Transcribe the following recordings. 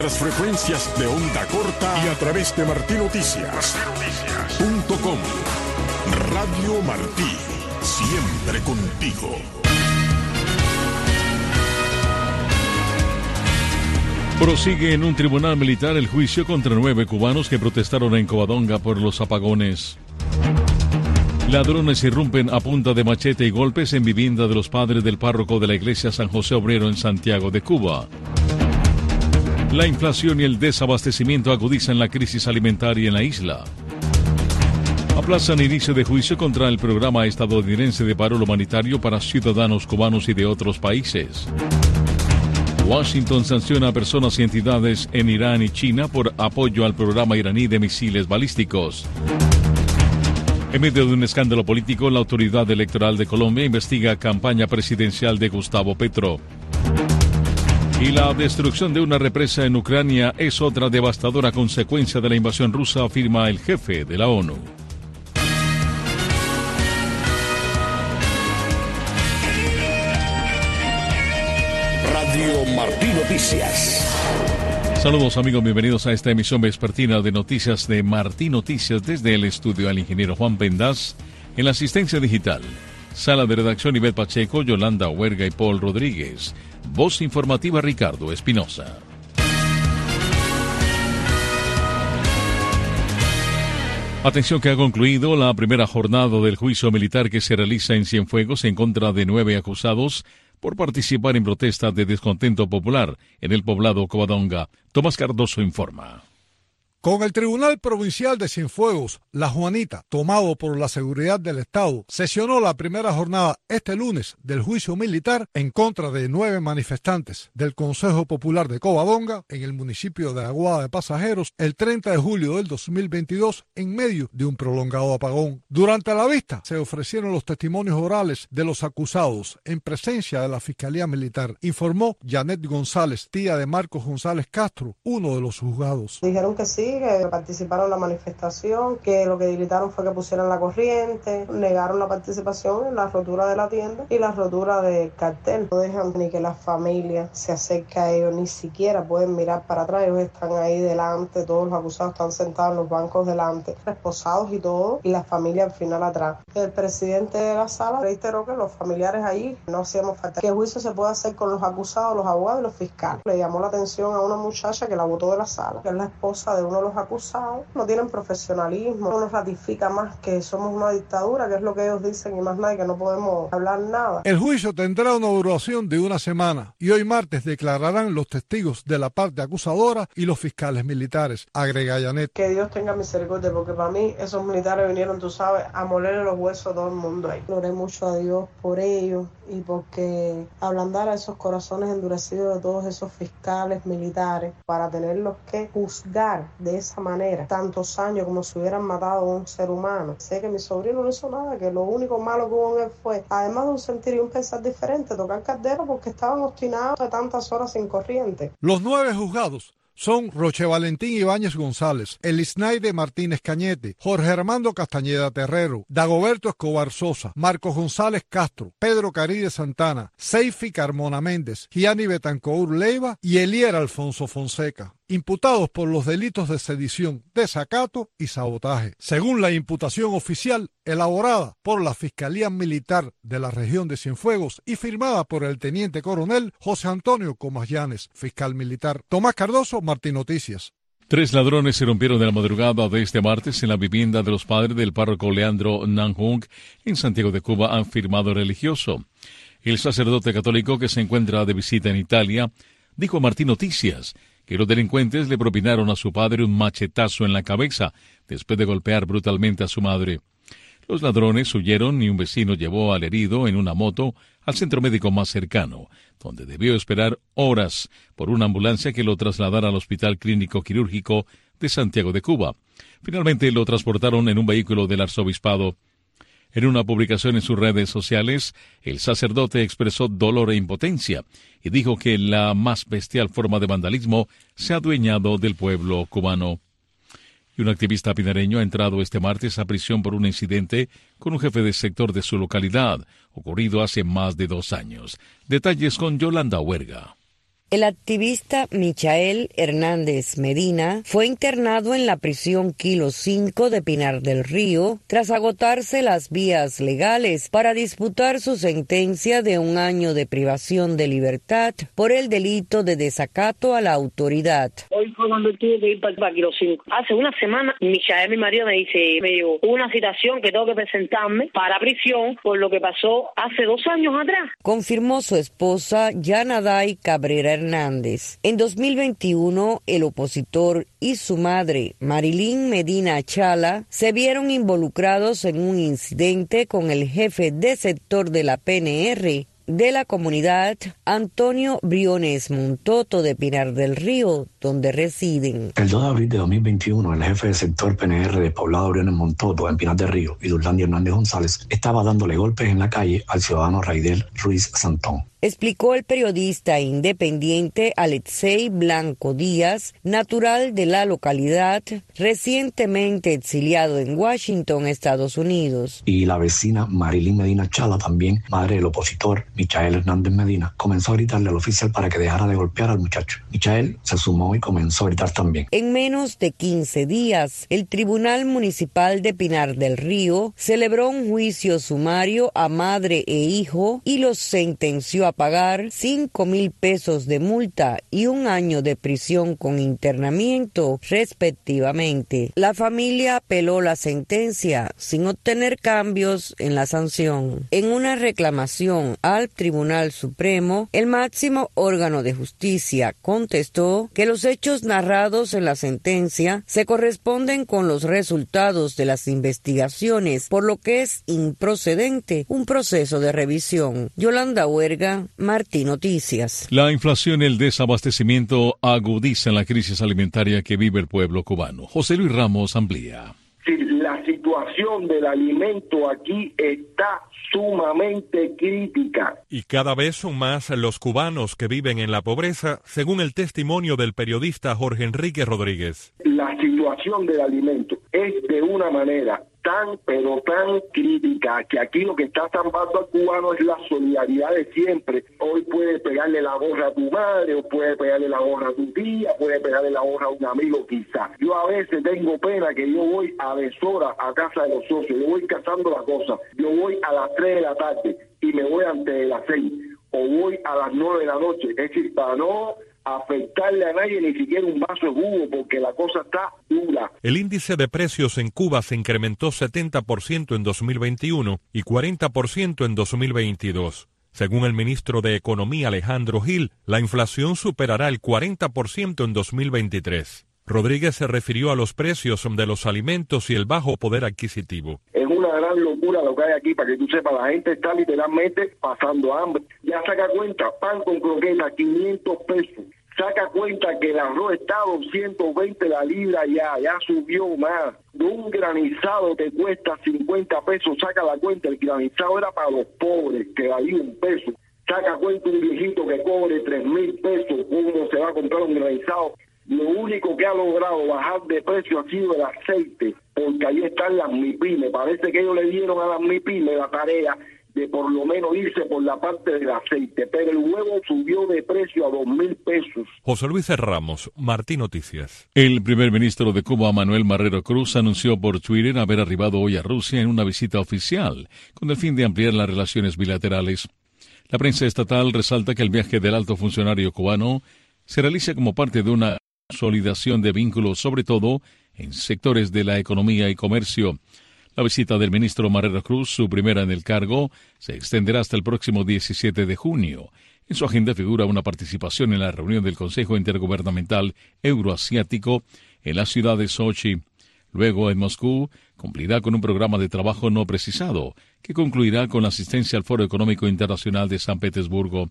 Las frecuencias de onda corta y a través de martinoticias.com. Radio Martí, siempre contigo. Prosigue en un tribunal militar el juicio contra 9 cubanos que protestaron en Covadonga por los apagones. Ladrones irrumpen a punta de machete y golpes en vivienda de los padres del párroco de la iglesia San José Obrero en Santiago de Cuba. La inflación y el desabastecimiento agudizan la crisis alimentaria en la isla. Aplazan inicio de juicio contra el programa estadounidense de paro humanitario para ciudadanos cubanos y de otros países. Washington sanciona a personas y entidades en Irán y China por apoyo al programa iraní de misiles balísticos. En medio de un escándalo político, la Autoridad Electoral de Colombia investiga campaña presidencial de Gustavo Petro. Y la destrucción de una represa en Ucrania es otra devastadora consecuencia de la invasión rusa, afirma el jefe de la ONU. Radio Martí Noticias. Saludos amigos, bienvenidos a esta emisión vespertina de noticias de Martí Noticias desde el estudio al ingeniero Juan Pendaz, en la asistencia digital. Sala de redacción Ivette Pacheco, Yolanda Huerga y Paul Rodríguez. Voz informativa Ricardo Espinosa. Atención que ha concluido la primera jornada del juicio militar que se realiza en Cienfuegos en contra de 9 acusados por participar en protestas de descontento popular en el poblado Covadonga. Tomás Cardoso informa. Con el Tribunal Provincial de Cienfuegos, La Juanita, tomado por la Seguridad del Estado, sesionó la primera jornada este lunes del juicio militar en contra de 9 manifestantes del Consejo Popular de Covadonga en el municipio de Aguada de Pasajeros el 30 de julio del 2022 en medio de un prolongado apagón. Durante la vista se ofrecieron los testimonios orales de los acusados en presencia de la Fiscalía Militar, informó Janet González, tía de Marcos González Castro, uno de los juzgados. Dijeron que sí, que participaron en la manifestación, que lo que gritaron fue que pusieran la corriente, negaron la participación en la rotura de la tienda y la rotura del cartel. No dejan ni que la familia se acerque a ellos, ni siquiera pueden mirar para atrás. Ellos están ahí delante, todos los acusados están sentados en los bancos delante, esposados y todo, y la familia al final atrás. El presidente de la sala reiteró que los familiares ahí no hacíamos falta, que el juicio se puede hacer con los acusados, los abogados y los fiscales. Le llamó la atención a una muchacha que la botó de la sala, que es la esposa de uno de los acusados. No tienen profesionalismo, no nos ratifica más que somos una dictadura, que es lo que ellos dicen y más nada, y que no podemos hablar nada. El juicio tendrá una duración de una semana y hoy martes declararán los testigos de la parte acusadora y los fiscales militares, agrega Janet. Que Dios tenga misericordia, porque para mí esos militares vinieron, tú sabes, a molerle los huesos a todo el mundo ahí. Gloré mucho a Dios por ellos y porque ablandara esos corazones endurecidos de todos esos fiscales militares para tenerlos que juzgar de esa manera, tantos años como si hubieran matado a un ser humano. Sé que mi sobrino no hizo nada, que lo único malo que hubo en él fue, además de un sentir y un pensar diferente, tocar caldero porque estaban obstinados de tantas horas sin corriente. Los 9 juzgados son Roche Valentín Ibáñez González, Elisnaide Martínez Cañete, Jorge Armando Castañeda Terrero, Dagoberto Escobar Sosa, Marcos González Castro, Pedro Caride Santana, Seifi Carmona Méndez, Gianni Betancourt Leiva y Elier Alfonso Fonseca, imputados por los delitos de sedición, desacato y sabotaje, según la imputación oficial elaborada por la Fiscalía Militar de la región de Cienfuegos y firmada por el teniente coronel José Antonio Comas Llanes, fiscal militar. Tomás Cardoso, Martí Noticias. 3 ladrones se rompieron de la madrugada de este martes en la vivienda de los padres del párroco Leandro Nanjung en Santiago de Cuba, han firmado religioso. El sacerdote católico, que se encuentra de visita en Italia, dijo a Martí Noticias que los delincuentes le propinaron a su padre un machetazo en la cabeza después de golpear brutalmente a su madre. Los ladrones huyeron y un vecino llevó al herido en una moto al centro médico más cercano, donde debió esperar horas por una ambulancia que lo trasladara al Hospital Clínico Quirúrgico de Santiago de Cuba. Finalmente lo transportaron en un vehículo del arzobispado. En una publicación en sus redes sociales, el sacerdote expresó dolor e impotencia y dijo que la más bestial forma de vandalismo se ha adueñado del pueblo cubano. Y un activista pinareño ha entrado este martes a prisión por un incidente con un jefe de sector de su localidad, ocurrido hace más de 2 años. Detalles con Yolanda Huerga. El activista Michael Hernández Medina fue internado en la prisión Kilo 5 de Pinar del Río tras agotarse las vías legales para disputar su sentencia de 1 año de privación de libertad por el delito de desacato a la autoridad. Hoy fue cuando tuve que ir para Kilo 5. Hace una semana, Michael, mi marido, me llegó una citación que tengo que presentarme para prisión por lo que pasó hace 2 años atrás. Confirmó su esposa Yanaday Cabrera Hernández. En 2021, el opositor y su madre, Marilyn Medina Chala, se vieron involucrados en un incidente con el jefe de sector de la PNR de la comunidad, Antonio Briones Montoto de Pinar del Río, donde residen. El 2 de abril de 2021, el jefe de sector PNR de Poblado Briones Montoto en Pinar del Río y Durlandi Hernández González estaba dándole golpes en la calle al ciudadano Raidel Ruiz Santón. Explicó el periodista independiente Alexei Blanco Díaz, natural de la localidad, recientemente exiliado en Washington, Estados Unidos. Y la vecina Marilyn Medina Chala, también madre del opositor Michael Hernández Medina, comenzó a gritarle al oficial para que dejara de golpear al muchacho. Michael se sumó y comenzó a gritar también. En menos de 15 días, el Tribunal Municipal de Pinar del Río celebró un juicio sumario a madre e hijo y los sentenció a pagar 5,000 pesos de multa y 1 año de prisión con internamiento, respectivamente. La familia apeló la sentencia sin obtener cambios en la sanción. En una reclamación al Tribunal Supremo, el máximo órgano de justicia contestó que los hechos narrados en la sentencia se corresponden con los resultados de las investigaciones, por lo que es improcedente un proceso de revisión. Yolanda Huerga, Martí Noticias. La inflación y el desabastecimiento agudizan la crisis alimentaria que vive el pueblo cubano. José Luis Ramos amplía. Sí, la situación del alimento aquí está sumamente crítica. Y cada vez son más los cubanos que viven en la pobreza, según el testimonio del periodista Jorge Enrique Rodríguez. La situación del alimento es de una manera tan crítica que aquí lo que está estampando al cubano es la solidaridad de siempre. Hoy puede pegarle la gorra a tu madre, o puede pegarle la gorra a tu tía, puede pegarle la gorra a un amigo quizás. Yo a veces tengo pena que yo voy a deshora a casa de los socios, yo voy cazando las cosas, yo voy a las 3 de la tarde y me voy antes de las 6, o voy a las 9 de la noche, es decir, para no afectarle a nadie ni siquiera un vaso de jugo, porque la cosa está dura. El índice de precios en Cuba se incrementó 70% en 2021 y 40% en 2022. Según el ministro de Economía Alejandro Gil, la inflación superará el 40% en 2023. Rodríguez se refirió a los precios de los alimentos y el bajo poder adquisitivo. Es una gran locura lo que hay aquí, para que tú sepas, la gente está literalmente pasando hambre. Ya saca cuenta, pan con croqueta, 500 pesos. Saca cuenta que el arroz está a 220 la libra, ya subió más. Un granizado te cuesta 50 pesos, saca la cuenta, el granizado era para los pobres, que valía 1 peso. Saca cuenta un viejito que cobre 3,000 pesos, ¿cómo se va a comprar un granizado? Lo único que ha logrado bajar de precio ha sido el aceite, porque ahí están las MIPYME. Parece que ellos le dieron a las MIPYME la tarea de por lo menos irse por la parte del aceite, pero el huevo subió de precio a 2,000 pesos. José Luis Ramos, Martí Noticias. El primer ministro de Cuba, Manuel Marrero Cruz, anunció por Twitter haber arribado hoy a Rusia en una visita oficial, con el fin de ampliar las relaciones bilaterales. La prensa estatal resalta que el viaje del alto funcionario cubano se realiza como parte de una consolidación de vínculos, sobre todo en sectores de la economía y comercio. La visita del ministro Marrero Cruz, su primera en el cargo, se extenderá hasta el próximo 17 de junio. En su agenda figura una participación en la reunión del Consejo Intergubernamental Euroasiático en la ciudad de Sochi. Luego, en Moscú, cumplirá con un programa de trabajo no precisado, que concluirá con la asistencia al Foro Económico Internacional de San Petersburgo.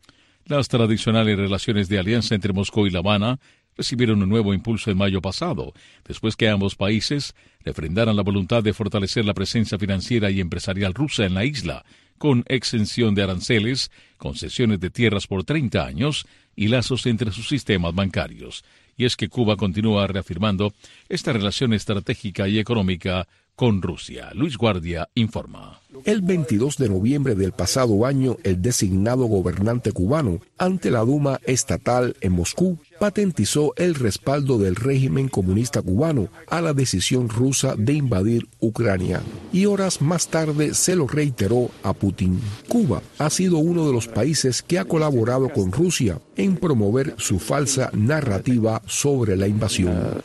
Las tradicionales relaciones de alianza entre Moscú y La Habana recibieron un nuevo impulso en mayo pasado, después que ambos países refrendaran la voluntad de fortalecer la presencia financiera y empresarial rusa en la isla, con exención de aranceles, concesiones de tierras por 30 años y lazos entre sus sistemas bancarios. Y es que Cuba continúa reafirmando esta relación estratégica y económica con Rusia. Luis Guardia informa. El 22 de noviembre del pasado año, el designado gobernante cubano, ante la Duma estatal en Moscú, patentizó el respaldo del régimen comunista cubano a la decisión rusa de invadir Ucrania. Y horas más tarde se lo reiteró a Putin. Cuba ha sido uno de los países que ha colaborado con Rusia en promover su falsa narrativa sobre la invasión.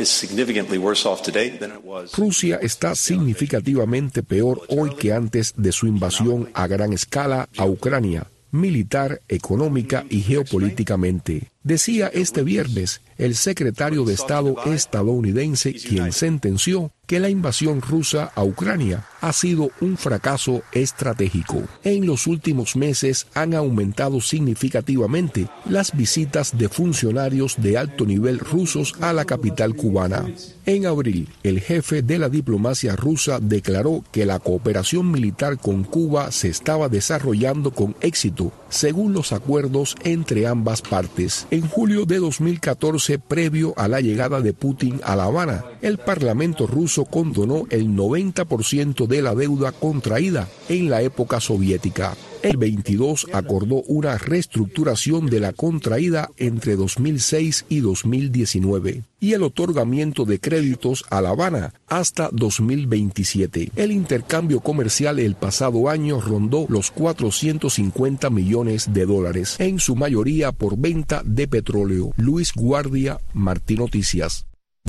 Rusia está significativamente peor hoy que antes de su invasión a gran escala a Ucrania, militar, económica y geopolíticamente. Decía este viernes el secretario de Estado estadounidense, quien sentenció que la invasión rusa a Ucrania ha sido un fracaso estratégico. En los últimos meses han aumentado significativamente las visitas de funcionarios de alto nivel rusos a la capital cubana. En abril, el jefe de la diplomacia rusa declaró que la cooperación militar con Cuba se estaba desarrollando con éxito, según los acuerdos entre ambas partes. En julio de 2014, previo a la llegada de Putin a La Habana, el Parlamento ruso condonó el 90% de la deuda contraída en la época soviética. El 22 acordó una reestructuración de la contraída entre 2006 y 2019 y el otorgamiento de créditos a La Habana hasta 2027. El intercambio comercial el pasado año rondó los 450 millones de dólares, en su mayoría por venta de petróleo. Luis Guardia, Martí Noticias.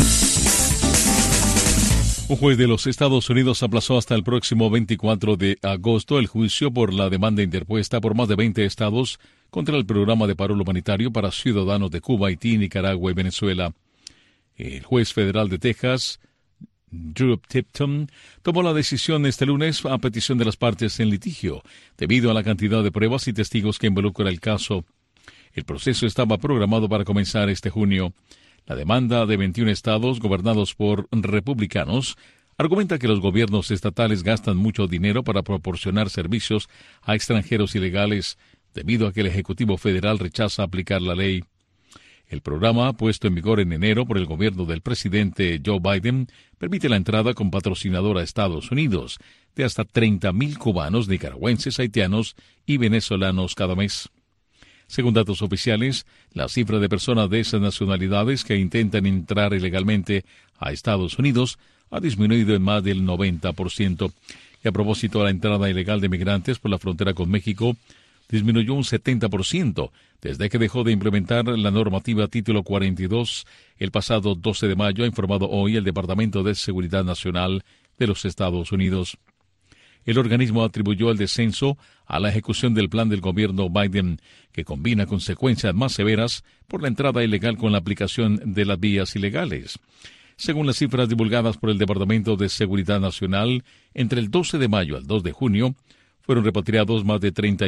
Un juez de los Estados Unidos aplazó hasta el próximo 24 de agosto el juicio por la demanda interpuesta por más de 20 estados contra el programa de paro humanitario para ciudadanos de Cuba, Haití, Nicaragua y Venezuela. El juez federal de Texas, Drew Tipton, tomó la decisión este lunes a petición de las partes en litigio, debido a la cantidad de pruebas y testigos que involucra el caso. El proceso estaba programado para comenzar este junio. La demanda de 21 estados gobernados por republicanos argumenta que los gobiernos estatales gastan mucho dinero para proporcionar servicios a extranjeros ilegales, debido a que el Ejecutivo Federal rechaza aplicar la ley. El programa, puesto en vigor en enero por el gobierno del presidente Joe Biden, permite la entrada con patrocinador a Estados Unidos de hasta 30,000 cubanos, nicaragüenses, haitianos y venezolanos cada mes. Según datos oficiales, la cifra de personas de esas nacionalidades que intentan entrar ilegalmente a Estados Unidos ha disminuido en más del 90%. Y a propósito de la entrada ilegal de migrantes por la frontera con México, disminuyó un 70% desde que dejó de implementar la normativa Título 42 el pasado 12 de mayo, ha informado hoy el Departamento de Seguridad Nacional de los Estados Unidos. El organismo atribuyó el descenso a la ejecución del plan del gobierno Biden, que combina consecuencias más severas por la entrada ilegal con la aplicación de las vías ilegales. Según las cifras divulgadas por el Departamento de Seguridad Nacional, entre el 12 de mayo al 2 de junio, fueron repatriados más de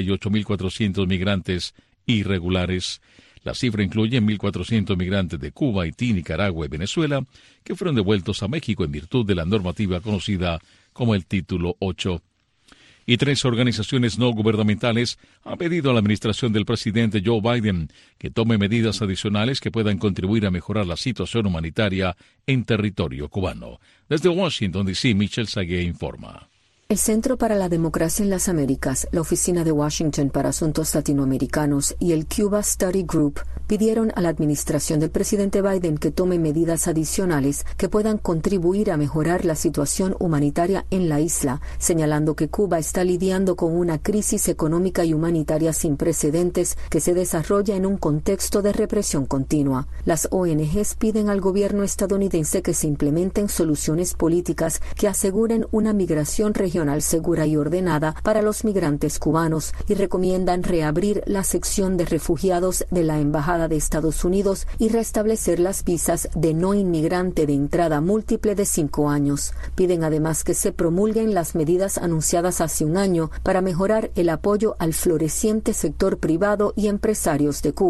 38,400 migrantes irregulares. La cifra incluye 1,400 migrantes de Cuba, Haití, Nicaragua y Venezuela, que fueron devueltos a México en virtud de la normativa conocida como el Título 8. Y 3 organizaciones no gubernamentales han pedido a la administración del presidente Joe Biden que tome medidas adicionales que puedan contribuir a mejorar la situación humanitaria en territorio cubano. Desde Washington, D.C., Michelle Sagué informa. El Centro para la Democracia en las Américas, la Oficina de Washington para Asuntos Latinoamericanos y el Cuba Study Group pidieron a la administración del presidente Biden que tome medidas adicionales que puedan contribuir a mejorar la situación humanitaria en la isla, señalando que Cuba está lidiando con una crisis económica y humanitaria sin precedentes que se desarrolla en un contexto de represión continua. Las ONGs piden al gobierno estadounidense que se implementen soluciones políticas que aseguren una migración regional segura y ordenada para los migrantes cubanos y recomiendan reabrir la sección de refugiados de la Embajada de Estados Unidos y restablecer las visas de no inmigrante de entrada múltiple de 5 años. Piden además que se promulguen las medidas anunciadas hace un año para mejorar el apoyo al floreciente sector privado y empresarios de Cuba.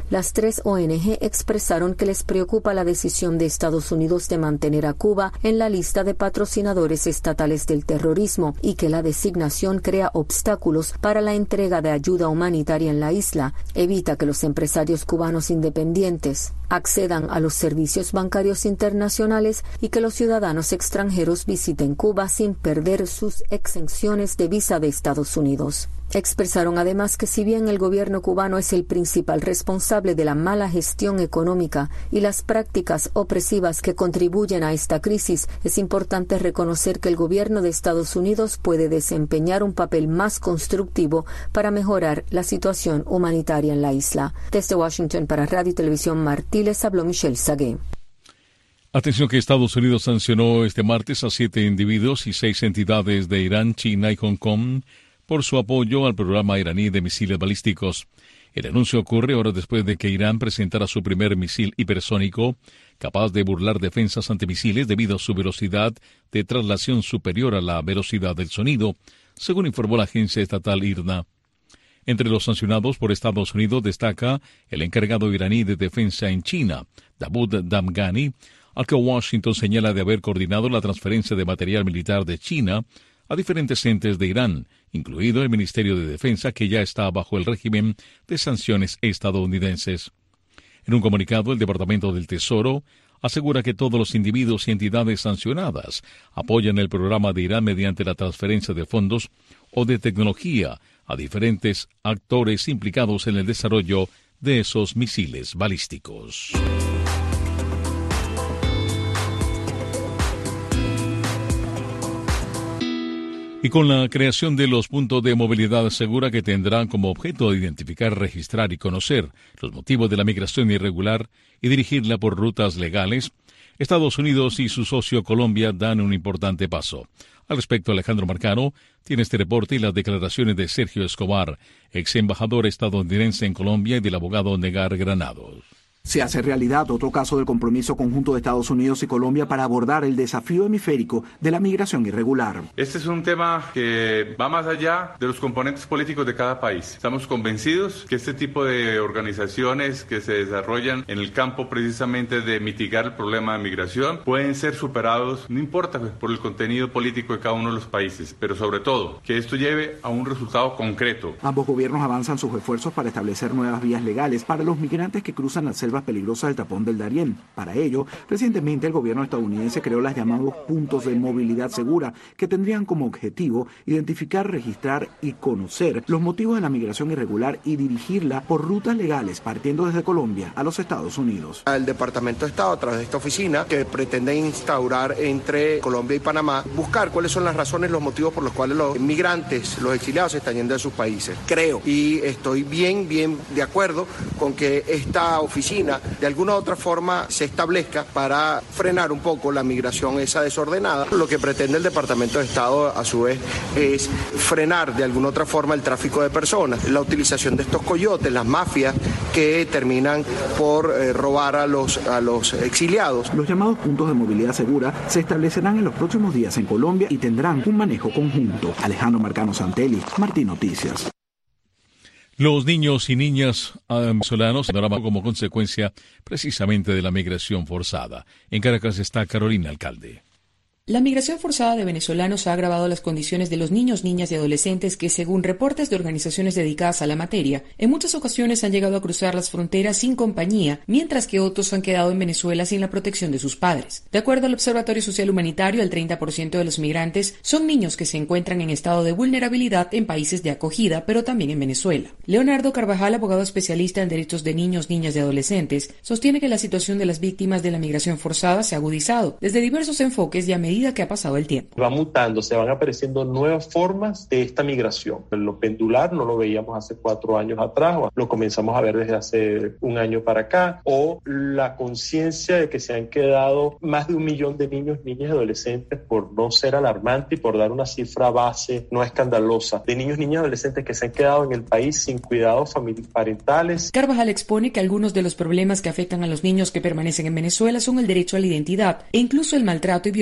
Las 3 ONG expresaron que les preocupa la decisión de Estados Unidos de mantener a Cuba en la lista de patrocinadores estatales del terrorismo y que la designación crea obstáculos para la entrega de ayuda humanitaria en la isla, evita que los empresarios cubanos independientes accedan a los servicios bancarios internacionales y que los ciudadanos extranjeros visiten Cuba sin perder sus exenciones de visa de Estados Unidos. Expresaron además que si bien el gobierno cubano es el principal responsable de la mala gestión económica y las prácticas opresivas que contribuyen a esta crisis, es importante reconocer que el gobierno de Estados Unidos puede desempeñar un papel más constructivo para mejorar la situación humanitaria en la isla. Desde Washington para Radio y Televisión Martí les habló Michelle Sagué. Atención que Estados Unidos sancionó este martes a 7 individuos y 6 entidades de Irán, China y Hong Kong por su apoyo al programa iraní de misiles balísticos. El anuncio ocurre horas después de que Irán presentara su primer misil hipersónico, capaz de burlar defensas antimisiles debido a su velocidad de traslación superior a la velocidad del sonido, según informó la agencia estatal IRNA. Entre los sancionados por Estados Unidos destaca el encargado iraní de defensa en China, Dawood Damghani, al que Washington señala de haber coordinado la transferencia de material militar de China a diferentes entes de Irán, incluido el Ministerio de Defensa, que ya está bajo el régimen de sanciones estadounidenses. En un comunicado, el Departamento del Tesoro asegura que todos los individuos y entidades sancionadas apoyan el programa de Irán mediante la transferencia de fondos o de tecnología a diferentes actores implicados en el desarrollo de esos misiles balísticos. Y con la creación de los puntos de movilidad segura que tendrán como objeto identificar, registrar y conocer los motivos de la migración irregular y dirigirla por rutas legales, Estados Unidos y su socio Colombia dan un importante paso. Al respecto, Alejandro Marcano tiene este reporte y las declaraciones de Sergio Escobar, ex embajador estadounidense en Colombia, y del abogado Negar Granados. Se hace realidad otro caso del compromiso conjunto de Estados Unidos y Colombia para abordar el desafío hemisférico de la migración irregular. Este es un tema que va más allá de los componentes políticos de cada país. Estamos convencidos que este tipo de organizaciones que se desarrollan en el campo precisamente de mitigar el problema de migración pueden ser superados, no importa por el contenido político de cada uno de los países, pero sobre todo que esto lleve a un resultado concreto. Ambos gobiernos avanzan sus esfuerzos para establecer nuevas vías legales para los migrantes que cruzan las selvas peligrosas del tapón del Darién. Para ello, recientemente el gobierno estadounidense creó los llamados puntos de movilidad segura, que tendrían como objetivo identificar, registrar y conocer los motivos de la migración irregular y dirigirla por rutas legales partiendo desde Colombia a los Estados Unidos. El Departamento de Estado, a través de esta oficina, que pretende instaurar entre Colombia y Panamá, buscar cuáles son las razones, los motivos por los cuales los migrantes, los exiliados, se están yendo de sus países. Creo y estoy bien de acuerdo con que esta oficina de alguna u otra forma se establezca para frenar un poco la migración esa desordenada. Lo que pretende el Departamento de Estado a su vez es frenar de alguna u otra forma el tráfico de personas, la utilización de estos coyotes, las mafias que terminan por robar a los exiliados. Los llamados puntos de movilidad segura se establecerán en los próximos días en Colombia y tendrán un manejo conjunto. Alejandro Marcano Santelli, Martí Noticias. Los niños y niñas venezolanos se como consecuencia precisamente de la migración forzada. En Caracas está Carolina Alcalde. La migración forzada de venezolanos ha agravado las condiciones de los niños, niñas y adolescentes que, según reportes de organizaciones dedicadas a la materia, en muchas ocasiones han llegado a cruzar las fronteras sin compañía, mientras que otros han quedado en Venezuela sin la protección de sus padres. De acuerdo al Observatorio Social Humanitario, el 30% de los migrantes son niños que se encuentran en estado de vulnerabilidad en países de acogida, pero también en Venezuela. Leonardo Carvajal, abogado especialista en derechos de niños, niñas y adolescentes, sostiene que la situación de las víctimas de la migración forzada se ha agudizado desde diversos enfoques y a medida que ha pasado el tiempo. Va mutando, se van apareciendo nuevas formas de esta migración. Lo pendular no lo veíamos hace 4 años atrás, o lo comenzamos a ver desde hace 1 año para acá, o la conciencia de que se han quedado más de 1 millón de niños, niñas y adolescentes, por no ser alarmante y por dar una cifra base no escandalosa, de niños, niñas y adolescentes que se han quedado en el país sin cuidados parentales. Carvajal expone que algunos de los problemas que afectan a los niños que permanecen en Venezuela son el derecho a la identidad e incluso el maltrato y violencia sexual.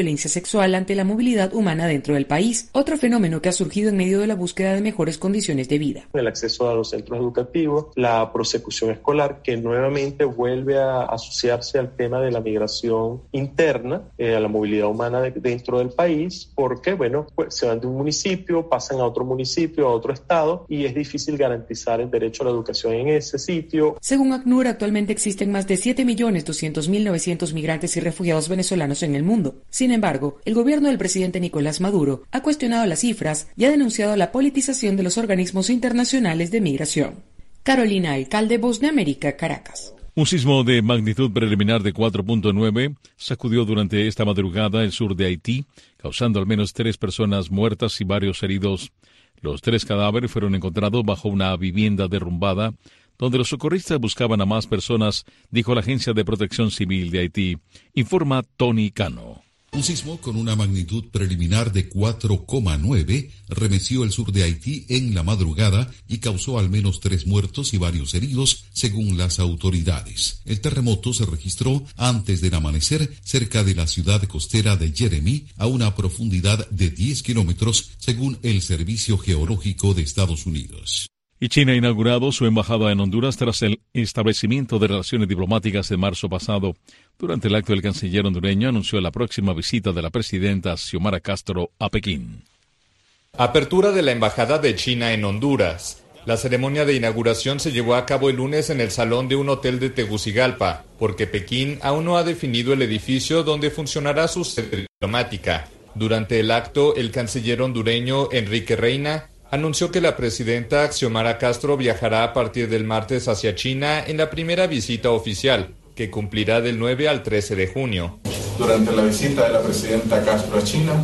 sexual ante la movilidad humana dentro del país, otro fenómeno que ha surgido en medio de la búsqueda de mejores condiciones de vida. El acceso a los centros educativos, la prosecución escolar, que nuevamente vuelve a asociarse al tema de la migración interna, a la movilidad humana dentro del país, porque, pues se van de un municipio, pasan a otro municipio, a otro estado, y es difícil garantizar el derecho a la educación en ese sitio. Según ACNUR, actualmente existen más de 7.200.900 migrantes y refugiados venezolanos en el mundo. Sin embargo, el gobierno del presidente Nicolás Maduro ha cuestionado las cifras y ha denunciado la politización de los organismos internacionales de migración. Carolina Alcalde, Voz de América, Caracas. Un sismo de magnitud preliminar de 4.9 sacudió durante esta madrugada el sur de Haití, causando al menos 3 personas muertas y varios heridos. Los 3 cadáveres fueron encontrados bajo una vivienda derrumbada, donde los socorristas buscaban a más personas, dijo la Agencia de Protección Civil de Haití. Informa Tony Cano. Un sismo con una magnitud preliminar de 4,9 remeció el sur de Haití en la madrugada y causó al menos 3 muertos y varios heridos, según las autoridades. El terremoto se registró antes del amanecer cerca de la ciudad costera de Jeremy, a una profundidad de 10 kilómetros, según el Servicio Geológico de Estados Unidos. Y China ha inaugurado su embajada en Honduras tras el establecimiento de relaciones diplomáticas en marzo pasado. Durante el acto, el canciller hondureño anunció la próxima visita de la presidenta Xiomara Castro a Pekín. Apertura de la embajada de China en Honduras. La ceremonia de inauguración se llevó a cabo el lunes en el salón de un hotel de Tegucigalpa, porque Pekín aún no ha definido el edificio donde funcionará su sede diplomática. Durante el acto, el canciller hondureño Enrique Reina anunció que la presidenta Xiomara Castro viajará a partir del martes hacia China en la primera visita oficial, que cumplirá del 9 al 13 de junio. Durante la visita de la presidenta Castro a China,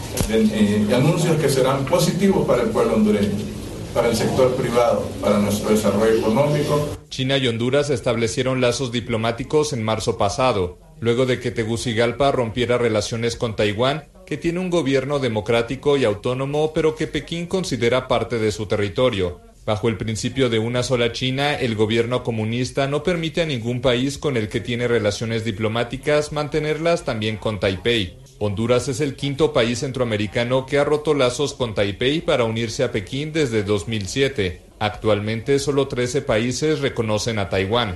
anuncios que serán positivos para el pueblo hondureño, para el sector privado, para nuestro desarrollo económico. China y Honduras establecieron lazos diplomáticos en marzo pasado, luego de que Tegucigalpa rompiera relaciones con Taiwán, que tiene un gobierno democrático y autónomo, pero que Pekín considera parte de su territorio. Bajo el principio de una sola China, el gobierno comunista no permite a ningún país con el que tiene relaciones diplomáticas mantenerlas también con Taipei. Honduras es el 5º país centroamericano que ha roto lazos con Taipei para unirse a Pekín desde 2007. Actualmente, solo 13 países reconocen a Taiwán.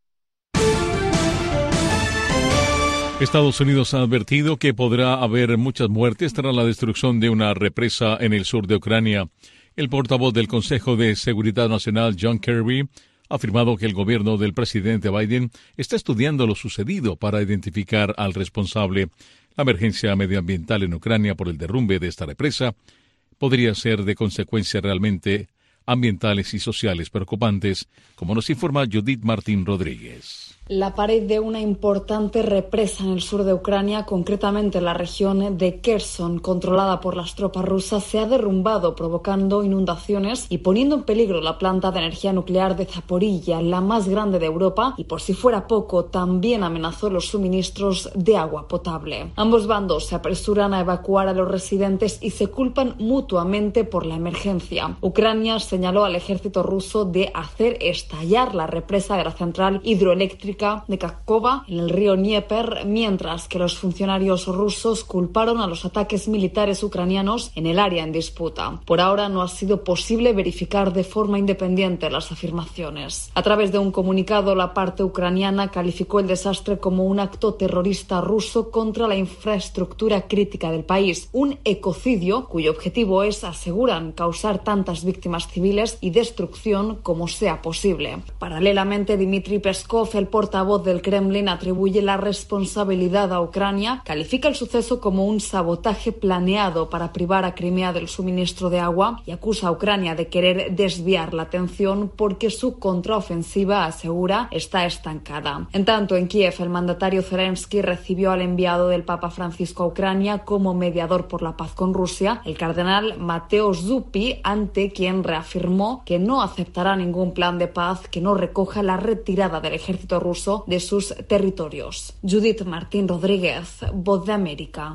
Estados Unidos ha advertido que podrá haber muchas muertes tras la destrucción de una represa en el sur de Ucrania. El portavoz del Consejo de Seguridad Nacional, John Kirby, ha afirmado que el gobierno del presidente Biden está estudiando lo sucedido para identificar al responsable. La emergencia medioambiental en Ucrania por el derrumbe de esta represa podría ser de consecuencias realmente ambientales y sociales preocupantes, como nos informa Judith Martín Rodríguez. La pared de una importante represa en el sur de Ucrania, concretamente en la región de Kherson, controlada por las tropas rusas, se ha derrumbado, provocando inundaciones y poniendo en peligro la planta de energía nuclear de Zaporilla, la más grande de Europa, y por si fuera poco, también amenazó los suministros de agua potable. Ambos bandos se apresuran a evacuar a los residentes y se culpan mutuamente por la emergencia. Ucrania señaló al ejército ruso de hacer estallar la represa de la central hidroeléctrica de Kakhovka en el río Dnieper, mientras que los funcionarios rusos culparon a los ataques militares ucranianos en el área en disputa. Por ahora no ha sido posible verificar de forma independiente las afirmaciones. A través de un comunicado, la parte ucraniana calificó el desastre como un acto terrorista ruso contra la infraestructura crítica del país, un ecocidio cuyo objetivo es, aseguran, causar tantas víctimas civiles y destrucción como sea posible. Paralelamente, Dmitry Peskov, el portavoz del Kremlin, atribuye la responsabilidad a Ucrania, califica el suceso como un sabotaje planeado para privar a Crimea del suministro de agua y acusa a Ucrania de querer desviar la atención porque su contraofensiva, asegura, está estancada. En tanto, en Kiev, el mandatario Zelensky recibió al enviado del Papa Francisco a Ucrania como mediador por la paz con Rusia, el cardenal Mateo Zuppi, ante quien reafirmó que no aceptará ningún plan de paz que no recoja la retirada del ejército ruso de sus territorios. Judith Martín Rodríguez, Voz de América.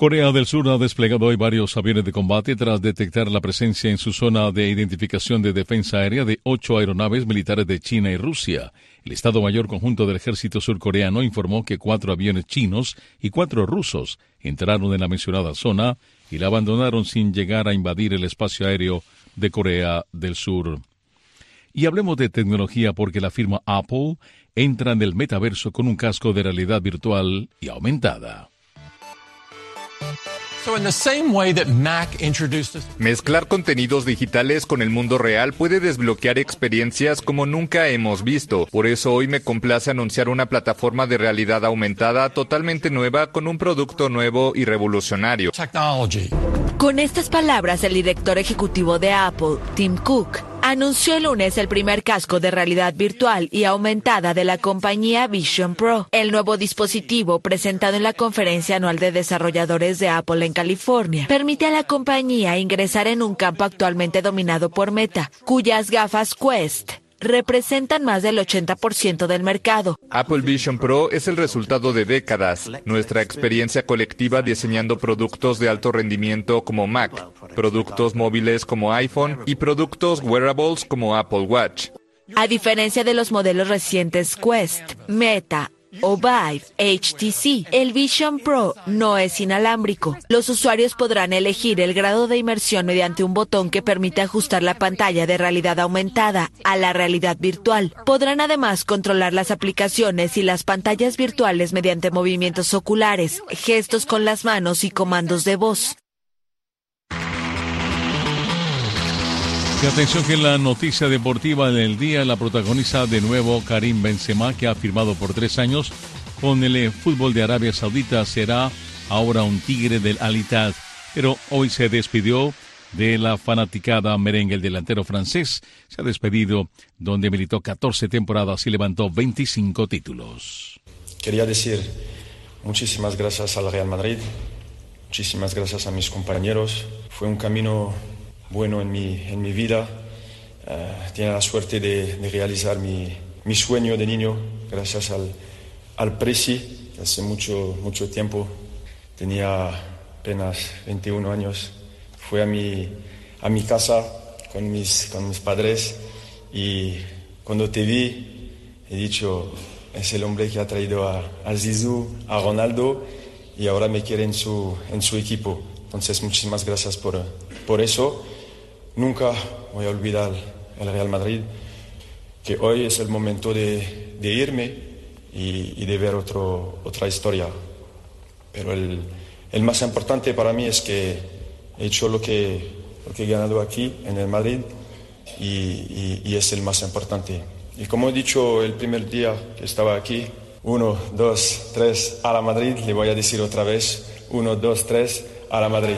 Corea del Sur ha desplegado hoy varios aviones de combate tras detectar la presencia en su zona de identificación de defensa aérea de 8 aeronaves militares de China y Rusia. El Estado Mayor Conjunto del Ejército Surcoreano informó que 4 aviones chinos y 4 rusos entraron en la mencionada zona y la abandonaron sin llegar a invadir el espacio aéreo de Corea del Sur. Y hablemos de tecnología porque la firma Apple entra en el metaverso con un casco de realidad virtual y aumentada. Mezclar contenidos digitales con el mundo real puede desbloquear experiencias como nunca hemos visto. Por eso hoy me complace anunciar una plataforma de realidad aumentada totalmente nueva con un producto nuevo y revolucionario. Con estas palabras, el director ejecutivo de Apple, Tim Cook, anunció el lunes el primer casco de realidad virtual y aumentada de la compañía Vision Pro. El nuevo dispositivo, presentado en la conferencia anual de desarrolladores de Apple en California, permite a la compañía ingresar en un campo actualmente dominado por Meta, cuyas gafas Quest representan más del 80% del mercado. Apple Vision Pro es el resultado de décadas, nuestra experiencia colectiva diseñando productos de alto rendimiento como Mac, productos móviles como iPhone y productos wearables como Apple Watch. A diferencia de los modelos recientes Quest, Meta o Vive HTC, el Vision Pro no es inalámbrico. Los usuarios podrán elegir el grado de inmersión mediante un botón que permite ajustar la pantalla de realidad aumentada a la realidad virtual. Podrán además controlar las aplicaciones y las pantallas virtuales mediante movimientos oculares, gestos con las manos y comandos de voz. Y atención que en la noticia deportiva del día la protagoniza de nuevo Karim Benzema, que ha firmado por 3 años con el fútbol de Arabia Saudita. Será ahora un tigre del Al Ittihad, pero hoy se despidió de la fanaticada merengue. El delantero francés se ha despedido donde militó 14 temporadas y levantó 25 títulos. Quería decir muchísimas gracias al Real Madrid, muchísimas gracias a mis compañeros. Fue un camino bueno en mi vida. Tiene la suerte de realizar mi sueño de niño gracias al Presi, que hace mucho tiempo, tenía apenas 21 años. Fue a mi casa con mis padres y cuando te vi he dicho, es el hombre que ha traído a Zizou, a Ronaldo y ahora me quiere en su equipo. Entonces muchísimas gracias por eso. Nunca voy a olvidar el Real Madrid, que hoy es el momento de irme y de ver otra historia. Pero el más importante para mí es que he hecho lo que he ganado aquí en el Madrid y es el más importante. Y como he dicho el primer día que estaba aquí, 1, 2, 3 a la Madrid, le voy a decir otra vez, 1, 2, 3 a la Madrid.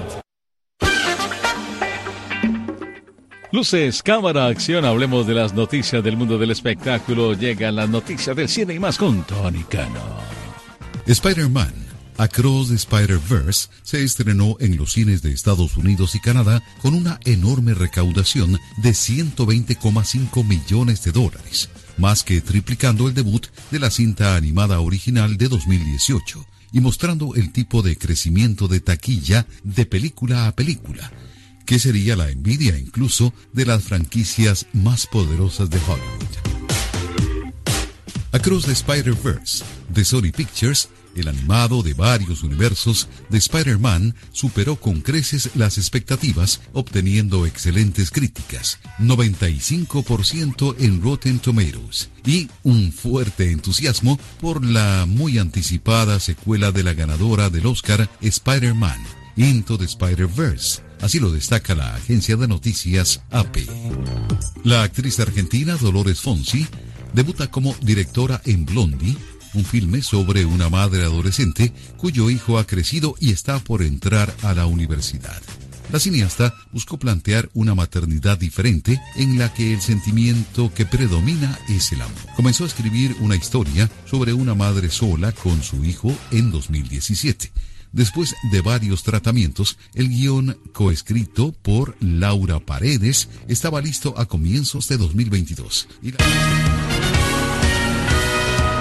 Luces, cámara, acción, hablemos de las noticias del mundo del espectáculo. Llegan las noticias del cine y más con Tony Cano. Spider-Man, Across the Spider-Verse, se estrenó en los cines de Estados Unidos y Canadá con una enorme recaudación de $120,5 millones, más que triplicando el debut de la cinta animada original de 2018 y mostrando el tipo de crecimiento de taquilla de película a película, que sería la envidia incluso de las franquicias más poderosas de Hollywood. Across the Spider-Verse, de Sony Pictures, el animado de varios universos de Spider-Man, superó con creces las expectativas, obteniendo excelentes críticas, 95% en Rotten Tomatoes, y un fuerte entusiasmo por la muy anticipada secuela de la ganadora del Oscar, Spider-Man, Into the Spider-Verse. Así lo destaca la agencia de noticias AP. La actriz argentina Dolores Fonsi debuta como directora en Blondie, un filme sobre una madre adolescente cuyo hijo ha crecido y está por entrar a la universidad. La cineasta buscó plantear una maternidad diferente en la que el sentimiento que predomina es el amor. Comenzó a escribir una historia sobre una madre sola con su hijo en 2017. Después de varios tratamientos, el guión, coescrito por Laura Paredes, estaba listo a comienzos de 2022.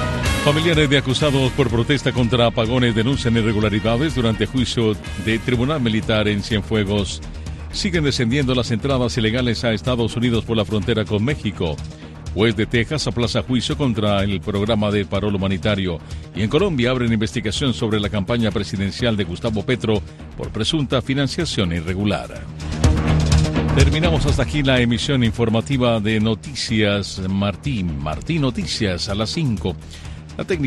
Familiares de acusados por protesta contra apagones denuncian irregularidades durante juicio de Tribunal Militar en Cienfuegos. Siguen descendiendo las entradas ilegales a Estados Unidos por la frontera con México. Juez de Texas aplaza juicio contra el programa de parol humanitario. Y en Colombia abren investigación sobre la campaña presidencial de Gustavo Petro por presunta financiación irregular. Terminamos hasta aquí la emisión informativa de Noticias Martín Noticias a las 5. La técnica